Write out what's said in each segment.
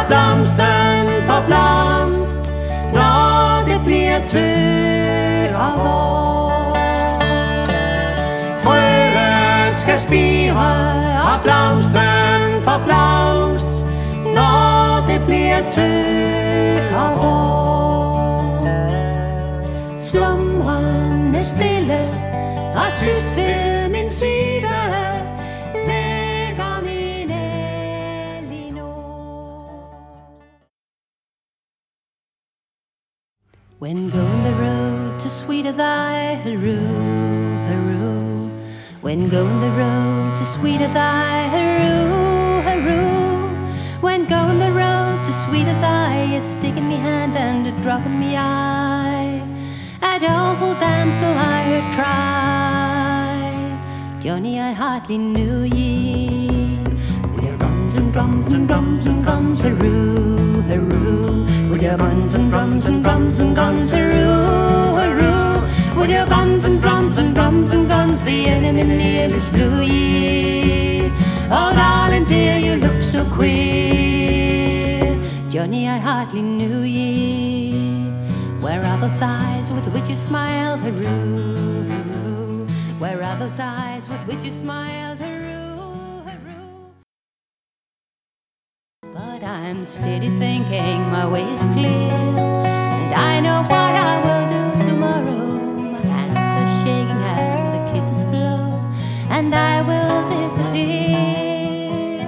blomsten får blomst, når det bliver tør og vår. Frøet skal spire, og blomsten får blomst, når det bliver tør og vår. Slumrende stille og tyst ved min side lægger min Elinor. When going the road to sweeter thy Haru, Haru. When going the road to sweeter thy Haru, Haru. When going the road to sweeter thy, a stick in me hand and a drop in me eye. That awful damsel I heard cry, Johnny, I hardly knew ye. With your guns and drums and drums and guns, Haru, Haru. With your guns and drums and drums and guns, Haru, Haru. With your guns and drums and drums and guns, the enemy nearly slew ye. Oh, darling dear, you look so queer, Johnny, I hardly knew ye. Where are those eyes with which you smiled, Haru, Haru? Where are those eyes with which you smiled, Haru, Haru? But I'm steady thinking my way is clear, and I know what I will do tomorrow. My hands are shaking and the kisses flow, and I will disappear.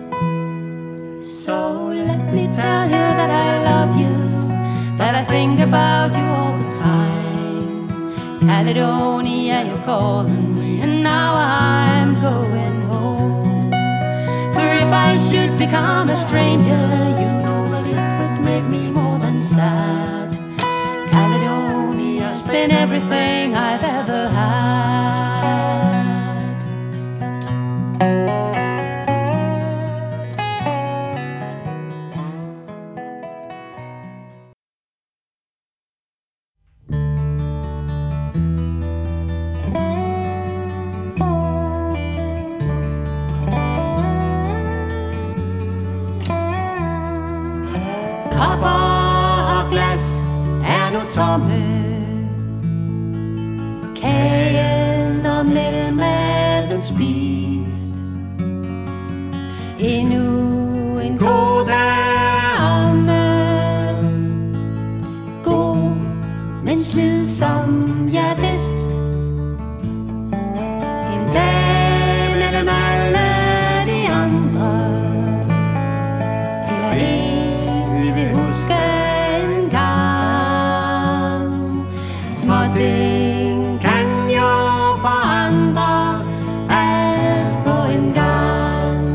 So let me tell you that I love you, that I think about you all the time. Caledonia, you're calling me, and now I'm going home. For if I should become a stranger, you know that it would make me more than sad. Caledonia's been everything I've ever had. Tomme. Kagen og mellemmaden spist. Endnu en god dag omme. God, men slidsom, jeg vidst. En dag mellem alle de andre. Eller en, vi vil huske en gang. Småting kan jo forandre alt på en gang.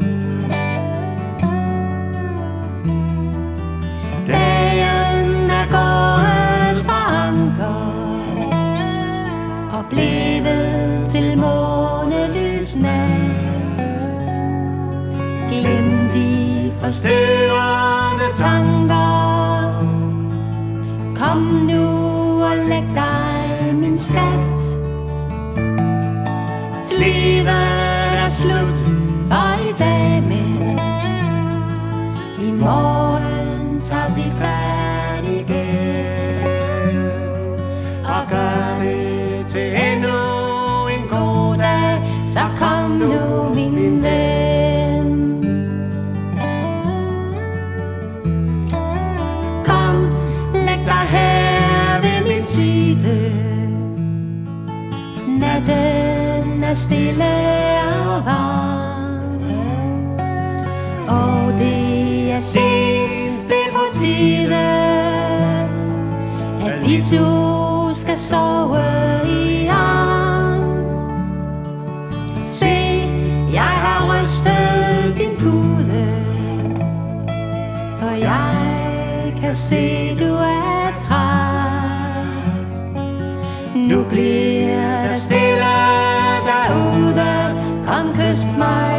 Dagen er gået fra anker og blevet til månelys nat. Glem de forstyrrende tanker. Kom nu og læg dig, min skat. Slidet er slut for i dag, men i morgen tager vi fat igen og gør det til endnu en god dag. Så kom nu, min ven. Kom, læg dig her ved min side. Natten er stille og varm, og det er sent, det er på tide, at vi to skal sove i arm. Se, jeg har rystet din pude, for jeg kan se, du er træt. Nu bliver der stille derude. Kom, kys mig